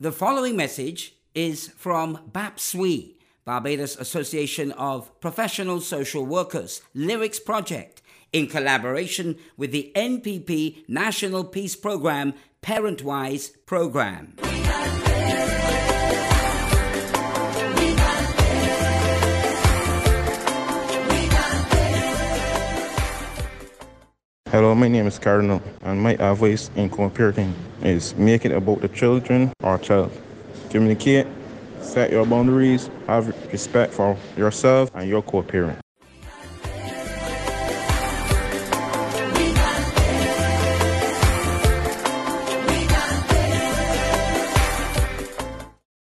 The following message is from BAPSWE, Barbados Association of Professional Social Workers Lyrics Project, in collaboration with the NPP National Peace Programme Parentwise Programme. Hello, my name is Cardinal, and my advice in co-parenting is make it about the children or child. Communicate, set your boundaries, have respect for yourself and your co-parent.